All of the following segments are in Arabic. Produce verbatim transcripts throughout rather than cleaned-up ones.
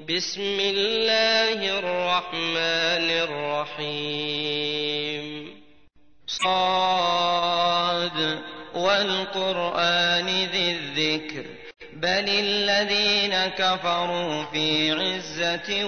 بسم الله الرحمن الرحيم صاد والقرآن ذي الذكر بل الذين كفروا في عزة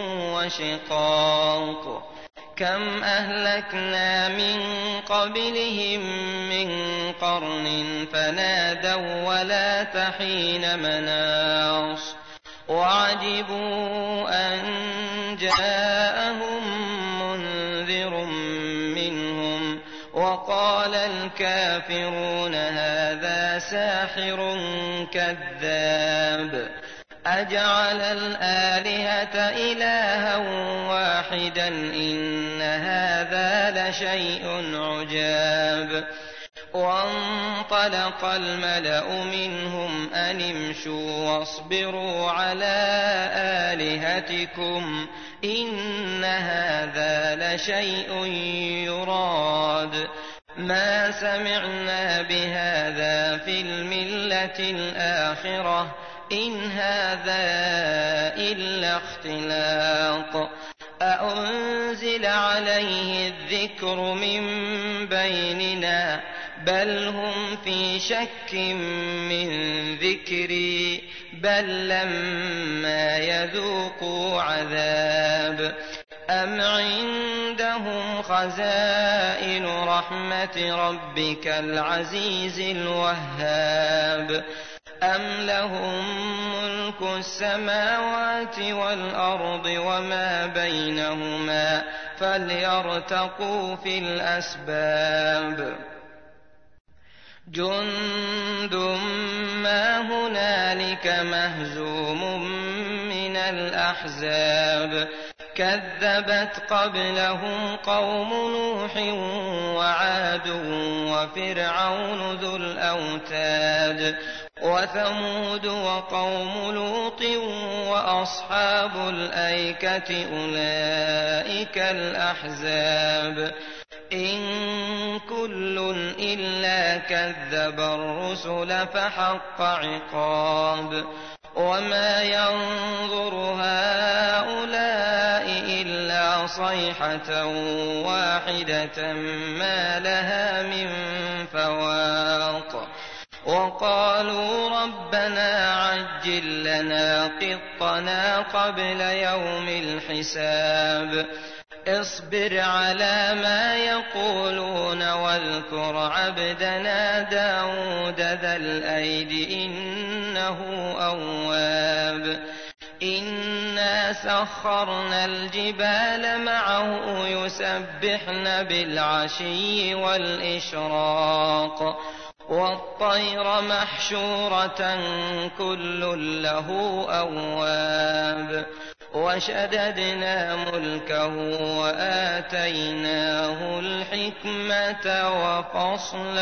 وشقاق كم أهلكنا من قبلهم من قرن فنادوا ولا تحين مناص وعجبوا أن جاءهم منذر منهم وقال الكافرون هذا ساحر كذاب أجعل الآلهة إلها واحدا إن هذا لشيء عجاب وانطلق الملأ منهم أن امشوا واصبروا على آلهتكم إن هذا لشيء يراد ما سمعنا بهذا في الملة الآخرة إن هذا إلا اختلاق أأنزل عليه الذكر من بيننا بل هم في شك من ذكري بل لما يذوقوا عذاب أم عندهم خزائن رحمة ربك العزيز الوهاب أم لهم ملك السماوات والأرض وما بينهما فليرتقوا في الأسباب جند ما هنالك مهزوم من الأحزاب كذبت قبلهم قوم نوح وعاد وفرعون ذو الأوتاد وثمود وقوم لوط وأصحاب الأيكة أولئك الأحزاب إن كل إلا كذب الرسل فحق عقاب وما ينظر هؤلاء إلا صيحة واحدة ما لها من فواق وقالوا ربنا عجل لنا قطنا قبل يوم الحساب اصبر على ما يقولون واذكر عبدنا داود ذا الأيد إنه أواب إنا سخرنا الجبال معه يسبحن بالعشي والإشراق والطير محشورة كل له أواب وشددنا ملكه وآتيناه الحكمة وفصل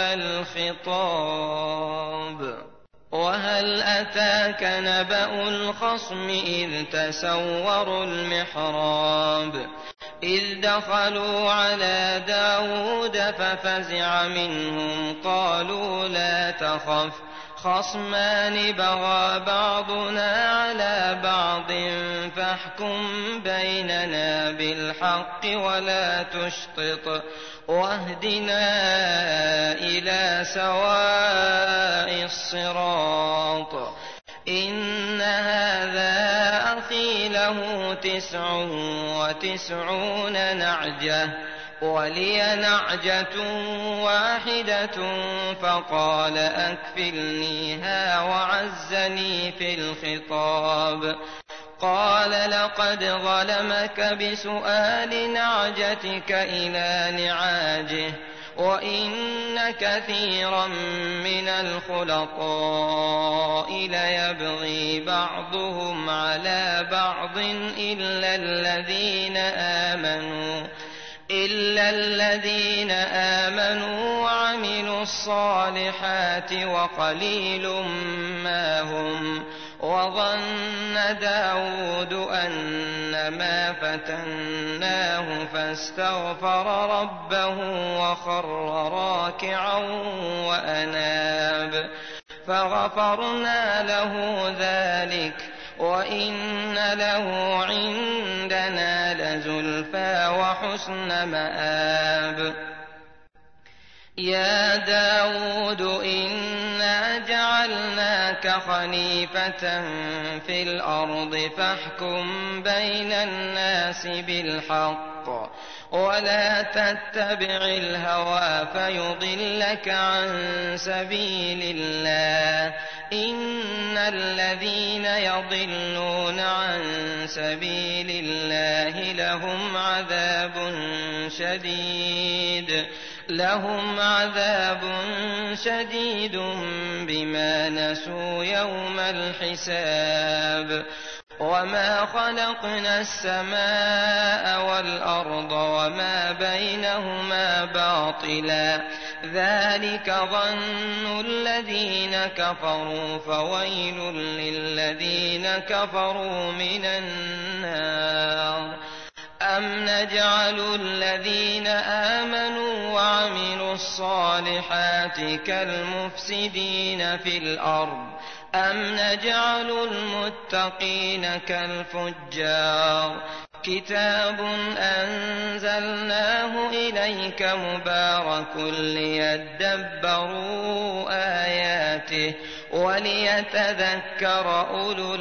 الخطاب وهل أتاك نبأ الخصم إذ تسوروا المحراب إذ دخلوا على داود ففزع منهم قالوا لا تخف خصمان بغى بعضنا على بعض فاحكم بيننا بالحق ولا تشطط واهدنا إلى سواء الصراط إن هذا أخي له تسع وتسعون نعجة ولي نعجة واحدة فقال أكفلنيها وعزني في الخطاب قال لقد ظلمك بسؤال نعجتك إلى نعاجه وإن كثيرا من الخلطاء ليبغي بعضهم على بعض إلا الذين آمنوا إلا الذين آمنوا وعملوا الصالحات وقليل ما هم وظن داود أنما فتناه فاستغفر ربه وخر راكعا وأناب فغفرنا له ذلك وإن له عندنا لزلفى وحسن مآب. يا داود إنا جعلناك خليفة في الأرض فاحكم بين الناس بالحق ولا تتبع الهوى فيضلك عن سبيل الله. إن الذين يضلون عن سبيل الله لهم عذاب شديد لهم عذاب شديد بما نسوا يوم الحساب. وما خلقنا السماء والأرض وما بينهما باطلا ذلك ظن الذين كفروا فويل للذين كفروا من النار. أم نجعل الذين آمنوا وعملوا الصالحات كالمفسدين في الأرض أم نجعل المتقين كالفجار. كتاب أنزلناه إليك مبارك ليدبروا آياته وليتذكر أولو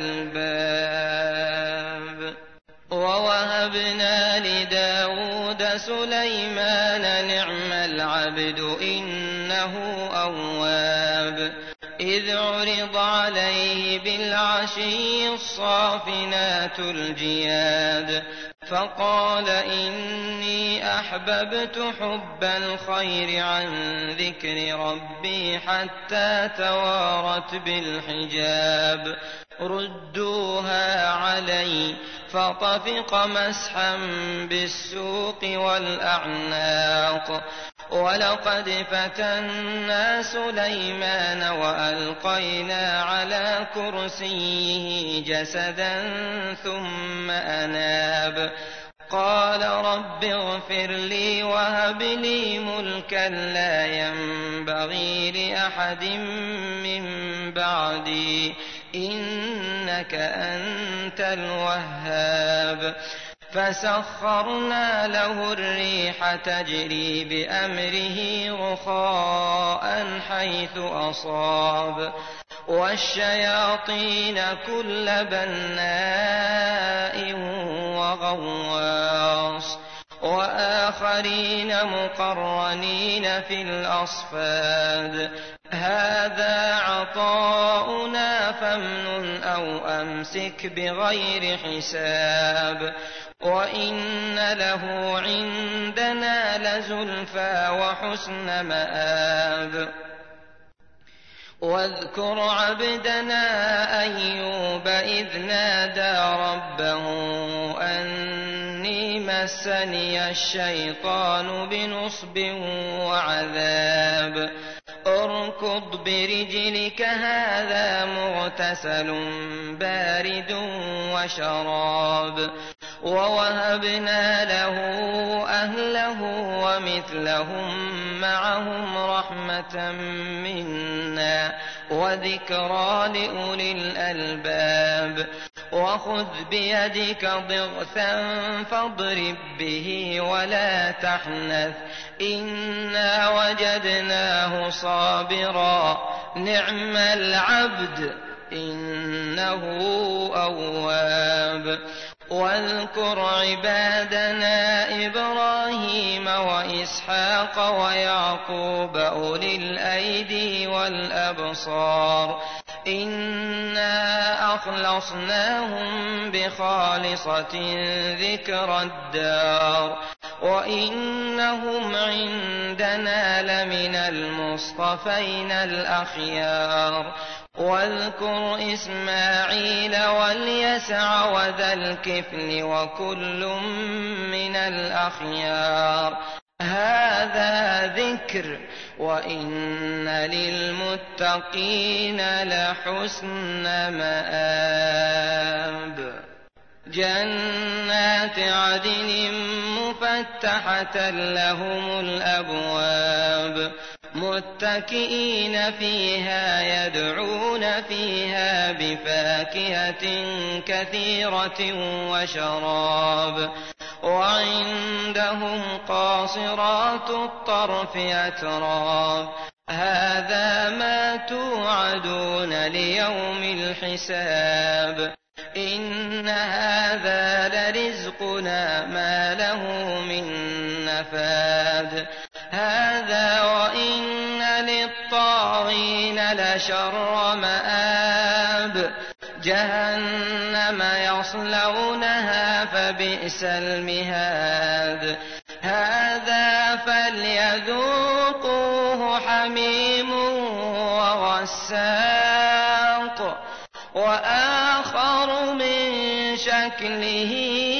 الألباب. ووهبنا لداود سليمان نعم العبد إنه أواب. إذ عرض عليه بالعشي الصافنات الجياد فقال إني أحببت حب الخير عن ذكر ربي حتى توارت بالحجاب. ردوها علي فطفق مسحا بالسوق والأعناق. ولقد فتنا سليمان وألقينا على كرسيه جسدا ثم أناب. قال رب اغفر لي وهب لي ملكا لا ينبغي لأحد من بعدي إنك أنت الوهاب. فسخرنا له الريح تجري بأمره رخاء حيث أصاب والشياطين كل بناء وغواص وآخرين مقرنين في الأصفاد. هذا عطاؤنا فامنن أو أمسك بغير حساب. وإن له عندنا لزلفى وحسن مآب. واذكر عبدنا أيوب إذ نادى ربه أني مسني الشيطان بنصب وعذاب. اركض برجلك هذا مغتسل بارد وشراب. ووهبنا له أهله ومثلهم معهم رحمة منا وذكرى لأولي الألباب. وخذ بيدك ضغثا فاضرب به ولا تحنث إنا وجدناه صابرا نعم العبد إنه أواب. واذكر عبادنا إبراهيم وإسحاق ويعقوب أولي الأيدي والأبصار إنا أخلصناهم بخالصة ذكر الدار وإنهم عندنا لمن المصطفين الأخيار. واذكر إسماعيل واليسع وذا الكفل وكل من الأخيار. هذا ذكر وإن للمتقين لحسن مآب. جنات عدن مفتحة لهم الأبواب متكئين فيها يدعون فيها بفاكهة كثيرة وشراب وعندهم قاصرات الطرف أتراب هذا ما توعدون ليوم الحساب إن هذا لرزقنا ما له من نفاد هذا وإن للطاغين لشر مآب جهنم يصلونها فبئس المهاد هذا فليذوقوه حميم وغساق وآخر من شكله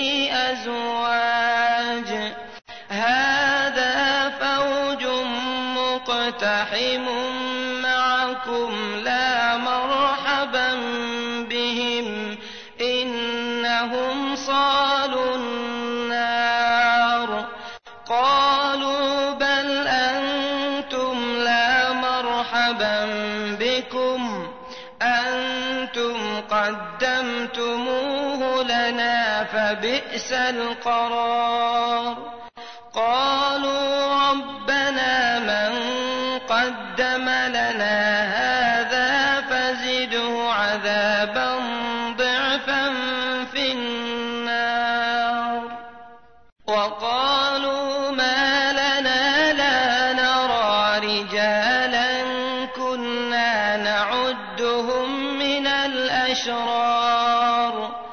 أزواج هذا فوج مقتحم معكم لا مرحبا بهم إنهم صالوا النار قالوا بل أنتم لا مرحبا بكم أنتم قدمتموه لنا فبئس القرار قالوا ربنا من قدم لنا هذا فزده عذابا ضعفا في النار وقالوا ما لنا لا نرى رجالا كنا نعدهم من الأشرار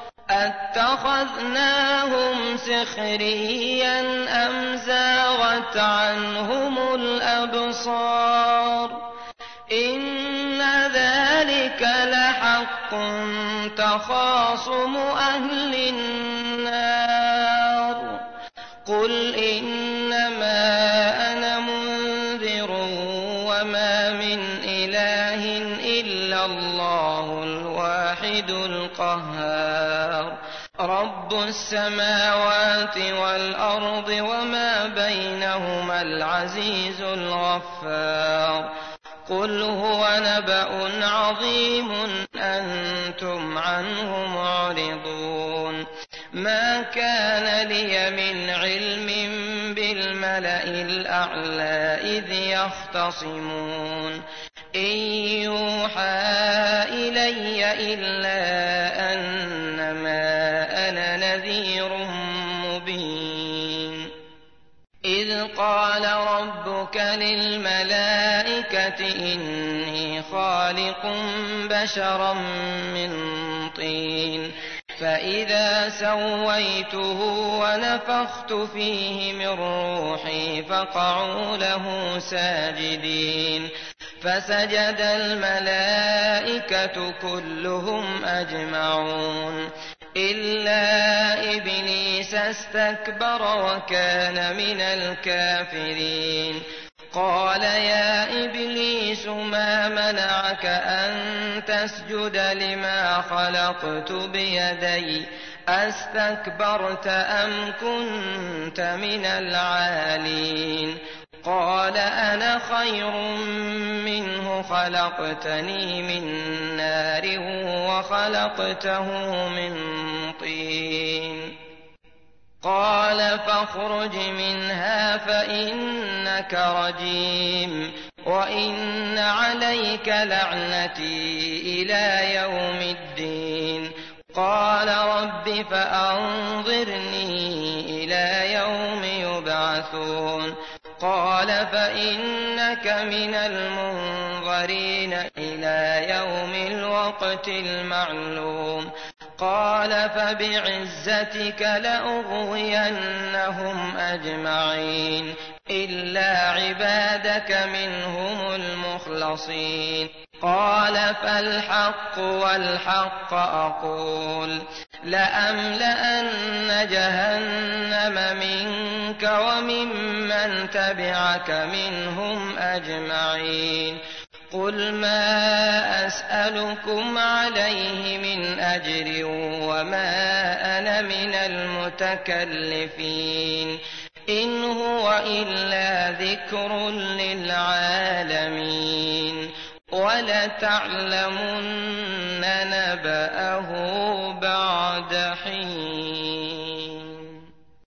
أتخذناهم سخريا أم زاغت عنهم الأبصار إن ذلك لحق تخاصم أهل النار قل إنما أنا منذر وما من إله إلا الله الواحد القهار رب السماوات والأرض وما بينهما العزيز الغفار قل هو نبأ عظيم أنتم عنه معرضون ما كان لي من علم بالملأ الأعلى إذ يختصمون إن يوحى إلي إلا أنما أنا نذير مبين إذ قال ربك للملائكة إني خالق بشرا من طين فإذا سويته ونفخت فيه من روحي فقعوا له ساجدين فسجد الملائكة كلهم أجمعون إلا إبليس استكبر وكان من الكافرين قال يا إبليس ما منعك أن تسجد لما خلقت بيدي أستكبرت أم كنت من العالين قال أنا خير منه خلقتني من نار وخلقته من طين قال فاخرج منها فإنك رجيم وإن عليك لعنتي إلى يوم الدين قال رب فأنظرني إلى يوم يبعثون قال فإنك من المنظرين إلى يوم الوقت المعلوم قال فبعزتك لأغوينهم أجمعين إلا عبادك منهم المخلصين قال فالحق والحق أقول لأملأن جهنم منك وممن تبعك منهم أجمعين قل ما أسألكم عليه من أجر وما أنا من المتكلفين إن هو إلا ذكر للعالمين ولتعلمن نبأه بعد حين.